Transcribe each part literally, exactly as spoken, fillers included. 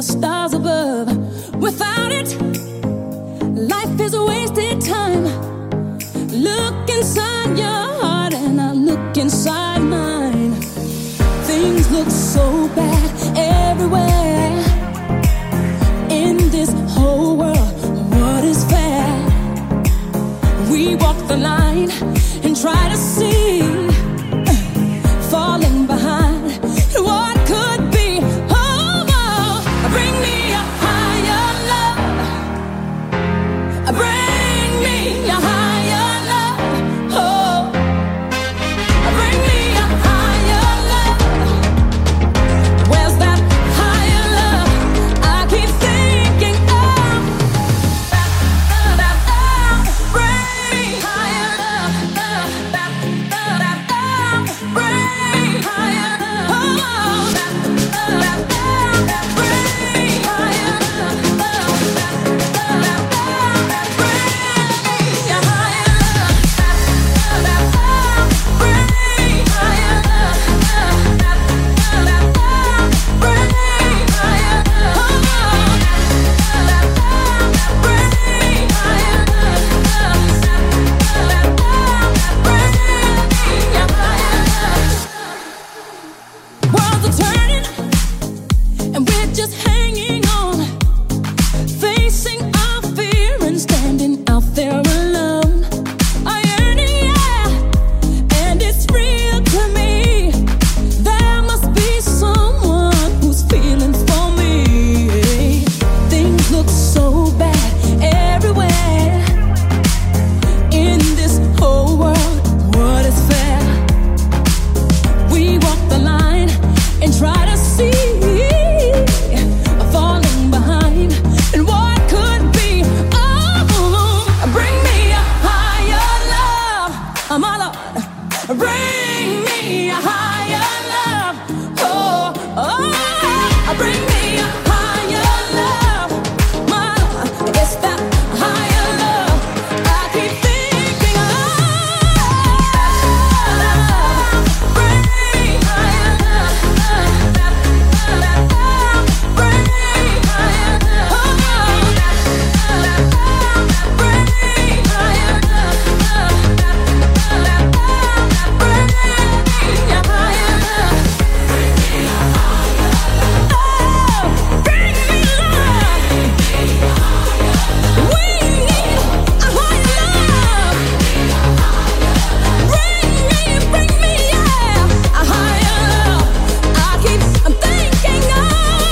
stars above. Without it, life is a wasted time. Look inside your heart and I look inside mine. Things look so bad everywhere. In this whole world, what is fair? We walk the line and try to see, falling behind what could be. Oh, oh, bring me a higher love. Bring me a higher love. Oh, bring me a higher love. Where's that higher love? I keep thinking of. Bring me higher love. Bring me higher love. Oh, worlds are turning, and we're just hanging on, facing our fear and standing out there alone. A yearning, yeah, and it's real to me. There must be someone who's feeling for me. Things look so bad everywhere. In this whole world, what is fair? We walk the line and try to see, falling behind and what could be. Oh, bring me a higher love, my Lord. Bring me a higher love. Oh, oh, bring me a higher love, my Lord. It's that higher love I keep thinking of. Bring me higher love. Bring me higher love. Bring me higher love. Bring me a higher love. Oh, bring me love. We need a higher love. Bring me, bring me, yeah, a higher love. I keep I'm thinking of.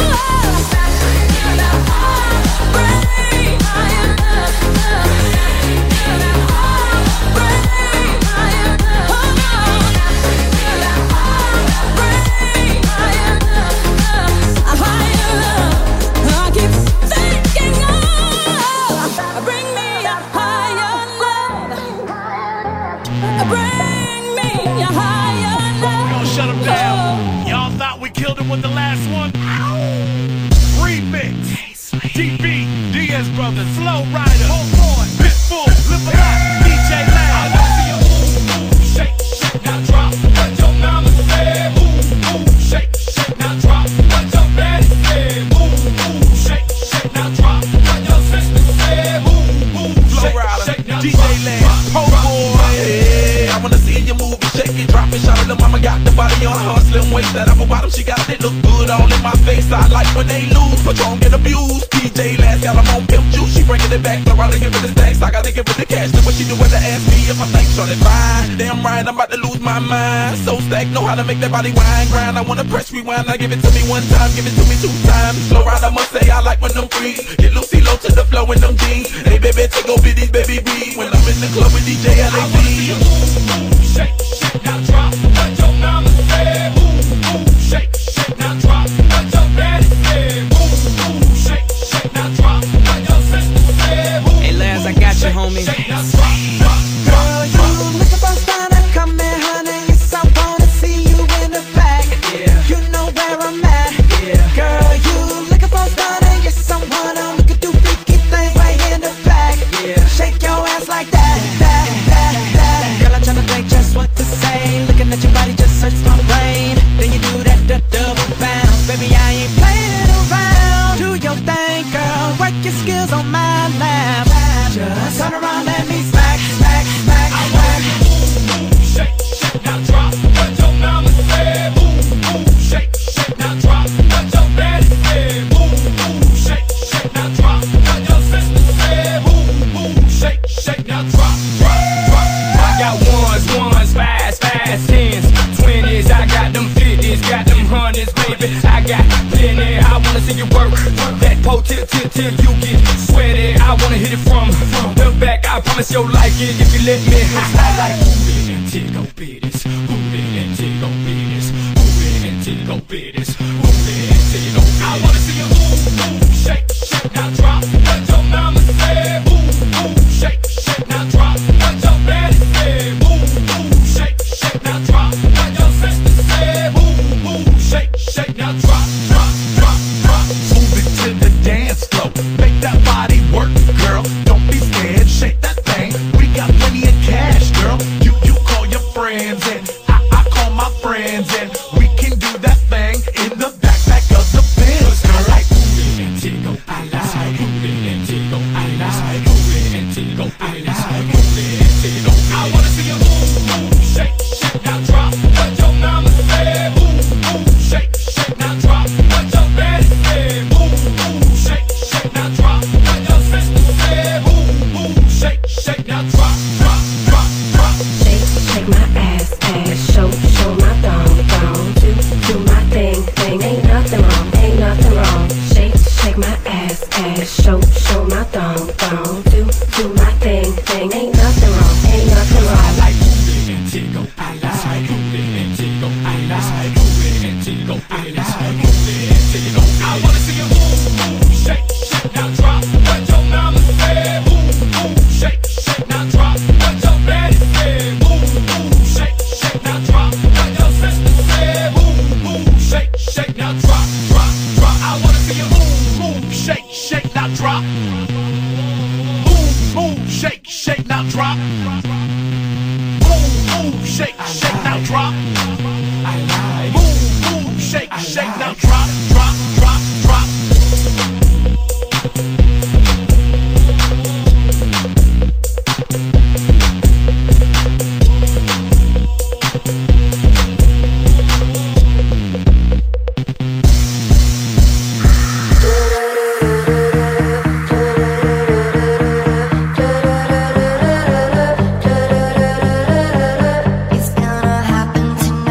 Bring me higher love. Bring me higher love. Bring me higher love. A higher love. I keep thinking of. Bring me a higher love. Bring me a higher love. We gon' shut him down. Y'all thought we killed him with the last one? Remix. D B, Diaz Brothers, Flow Rider, Whole Boy, Pitbull, Lip a Lot, D J Loud. Shake, shake, now drop what your mama said. Move, move, shake, shake, now drop what your daddy said. Move, move, shake, shake, now drop what your sister said. Move, move, Flow shake, Rider, shake, now D J drop, Loud, drop, Whole drop, Boy. drop. Yeah, I wanna see you move it, shake it, drop it, shout it. Little mama got the body on her slim waist. That apple bottom, she got it look good all in my face. I like when they lose, Patron get abused. D J last got them on pimp juice. She bringing it back, Florida give it the stacks. I gotta give it the cash. Do what she do when they ask me if I think so. They fine. Damn right, I'm about to lose my mind. So stacked, know how to make that body wine grind. I wanna press rewind, I give it to me one time, give it to me two times. Slow ride, I must say I like when them freeze. Get Lucy low to the flow in them jeans. Hey baby, take over these baby B. When I'm in the club with D J L A I wanna see you move, move, shake, shake, now drop what your mama said. Move, move, shake, shake, now drop what your daddy said. Move, move, shake, shake, now drop what your sister said. Move, Hey Laz, I got you, shake, homie. shake, now drop, drop, drop, Girl, you drop. looking for fun, come here, honey. Yes, I wanna see you in the back. Yeah. You know where I'm at. Yeah. Girl, you looking for fun, yes, I wanna. We could do freaky things right in the back. Yeah. Shake your ass like that, that, that, that. Girl, I'm tryna think just what to say. Look baby. I got plenty, I wanna see you work that pole till, till, till you get sweaty. I wanna hit it from, from the back, I promise you'll like it if you let me. I like moving and tickle bitties, moving and tickle bitties, moving and tickle bitties, moving and tickle bitties. I wanna see you move, move, shake, shake, now drop what your mama said. Move, move, shake, shake, now drop what your daddy said. Move, move, shake, shake, now drop what your sister said. Move, move, shake, shake, now drop, drop, drop, drop. Move it to the dance floor. Make that body work, girl. Don't be scared, shake that thing. We got plenty of cash, girl. You you call your friends and I, I call my friends and we can do that thing in the backpack of the Benz, girl. I like moving and tickle, I like moving and tickle, I like moving and tickle, I like moving and tickle. I wanna see you move, move, shake, shake, now drop what your mama said. Move, move, shake, shake, now drop what your daddy said. Move, move, shake, shake, now drop what your sister said. Move, move, shake, shake, now drop, drop, drop, drop. Shake, shake my ass, ass, show, show my thong, thong. Do, do my thing, thing. Ain't nothing wrong, ain't nothing wrong. Shake, shake my ass, ass, show, show my thong, thong. Do, do my thing, thing. Ain't nothing wrong, ain't nothing wrong. I like moving and tickle, I like moving and tickle, I like moving and tickle, I like moving and tickle. I wanna see you move, move, shake, shake, now drop what your mama said. Move, move, shake, shake, now drop what your daddy said. Move, move, shake, shake, now drop what your sister said. Move, move, shake, shake, now drop, drop, drop. I wanna see you move, Move, shake, shake, now drop. Move, move, shake, shake, now drop. Move, move, shake, shake, now drop. I like. Move, move, shake, shake, now drop, drop, drop, drop. It's gonna happen tonight.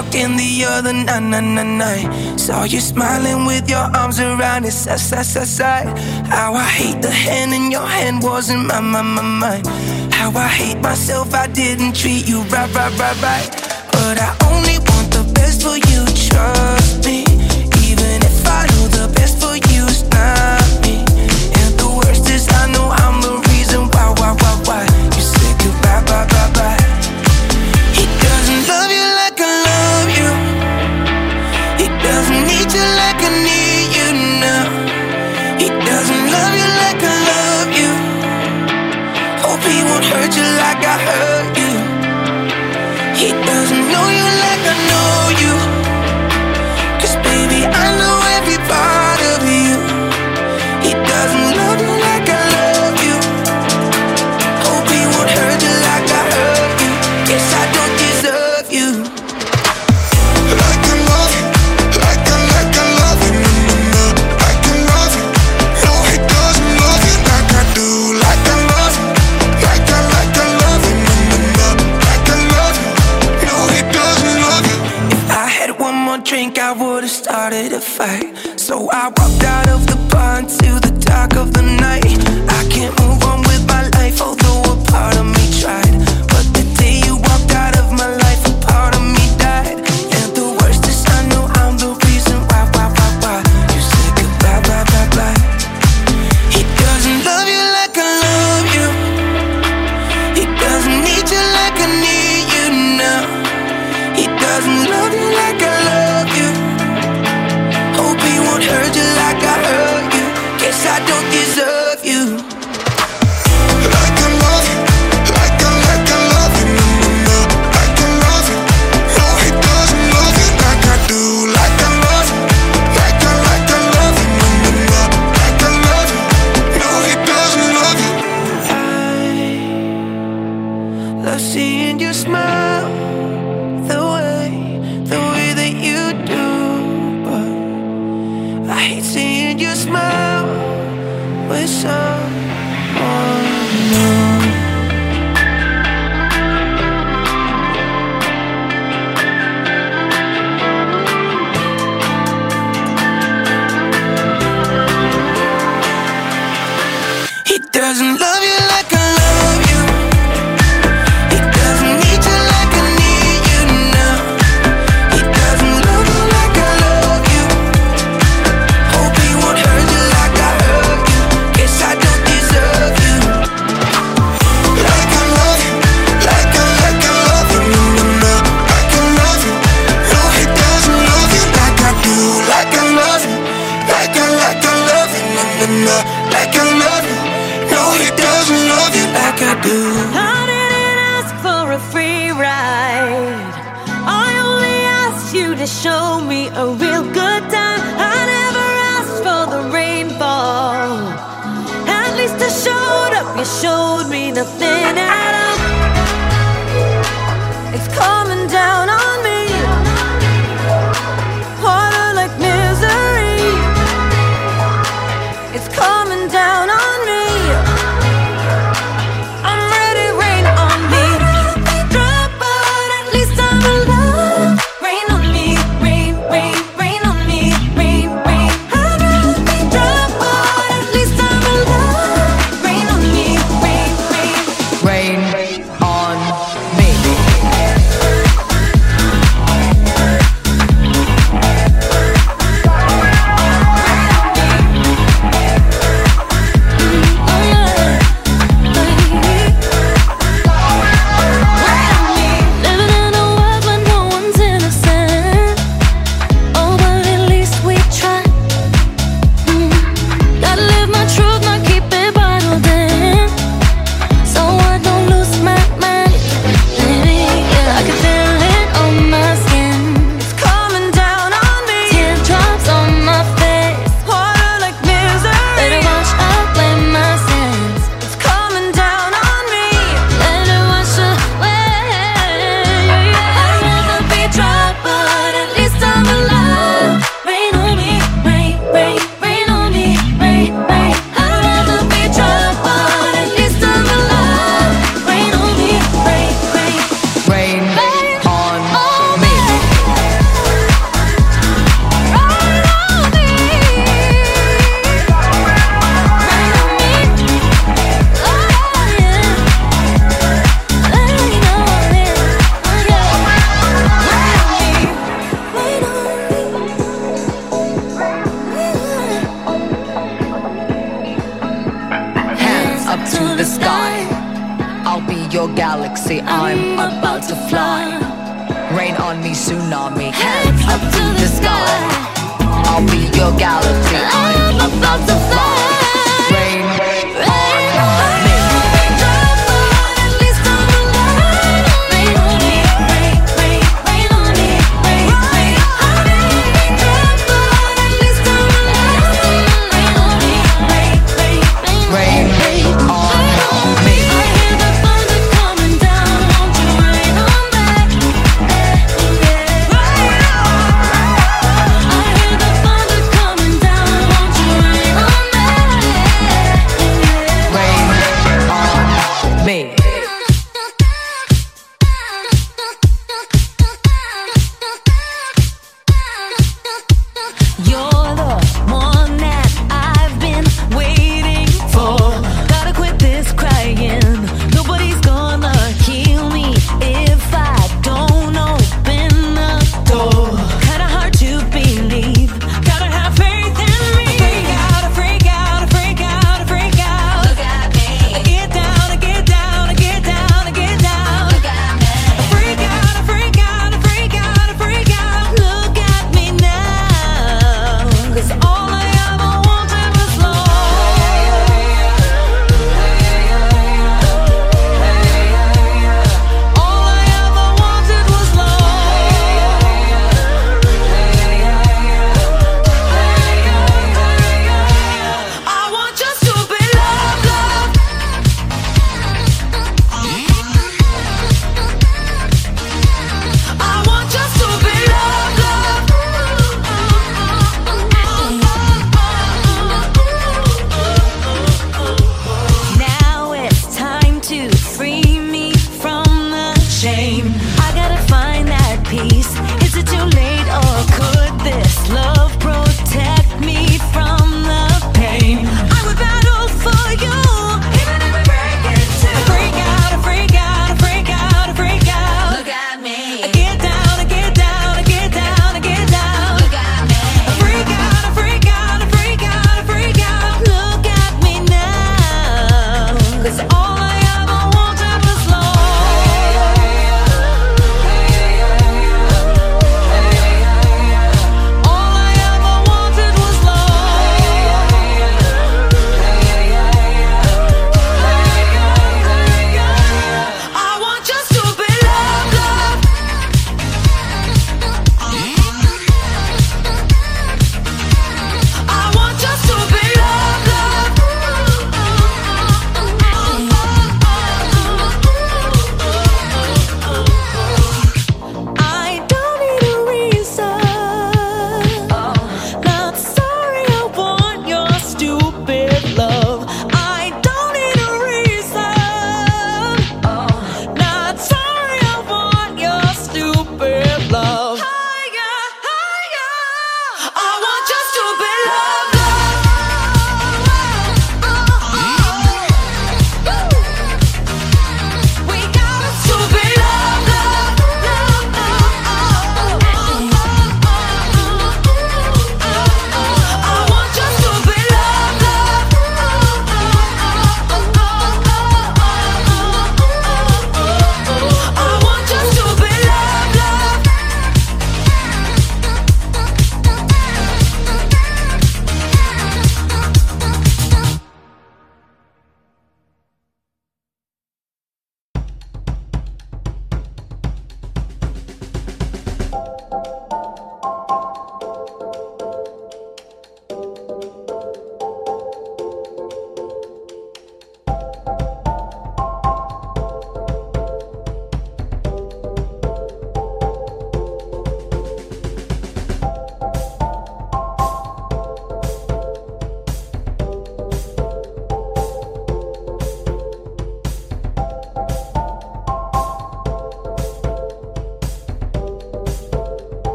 walked in the other night, night, night, night. Saw you smiling with your arms around his side, side, side, side. How I hate the hand in your hand wasn't my, my, my, mine. How I hate myself, I didn't treat you right, right, right, right. But I only want the best for you, trust me. Even if I know the best for you is not me. And the worst is I know I'm the reason why, why, why, why you said goodbye, bye, bye, bye. He doesn't love you like I love you. He doesn't need you like I need you now. He doesn't love you like I love you. Hope he won't hurt you like I hurt you. He doesn't know you like I know you. 'Cause baby, I know every part of you. He doesn't love you like I love you. Hope he won't hurt you like I hurt you. Guess I don't deserve you. Like I love you, like I, like I love you, no, no, no. Like I love you, no, he doesn't love you like I do. Like I love you, like I, like I love you, no, no, no. Like I love you, no, he doesn't love you. If I had one more drink, I would've started a fight. So I walked out of the bar into the dark of the night. I can't move on with my life, although a part of me tried. But the day you walked out of my life, a part of me died. And the worst is I know I'm the reason why, why, why, why you said goodbye, bye, bye, bye. He doesn't love you like I love you. He doesn't need you like I need you now. He doesn't love you like I love you. Hope he won't hurt you like I hurt you. Guess I don't deserve you. Like I love you, like I, like I love you, no, no, no. Like I love you, no, he doesn't love you like I do. Like I love you, like I, like I love you, no, no, no. Like I love you, no, he doesn't love you. I love seeing you smile, the way, the way that you do. But I hate seeing you smile with someone new. He doesn't love you like I love you. He doesn't need you like I need you now. He doesn't love you like I love you. Hope he won't hurt you like I hurt you. Guess I don't deserve you. Like I love you, like I, like I love you, no, no, no. Like I love you, no, he doesn't love you like I do. Like I love you, like I, like I love you, no, no, no. Like I love you, no, he doesn't love you like I do. I didn't ask for a free ride. I only asked you to show me a real good time. I never asked for the rainfall. At least I showed up, you showed me nothing at all. It's coming down on me, harder like misery. It's coming down on me. I'm ready, rain on me. Drop, but at least I'm alive. Rain on me, rain, rain, rain on me, rain, rain. I'd rather be drop, but at least I'm alive. Rain on me, rain, rain. Rain on me. to the sky. I'll be your galaxy, I'm about to fly. Rain on me, tsunami, hands up to the sky. I'll be your galaxy, I'm about to fly.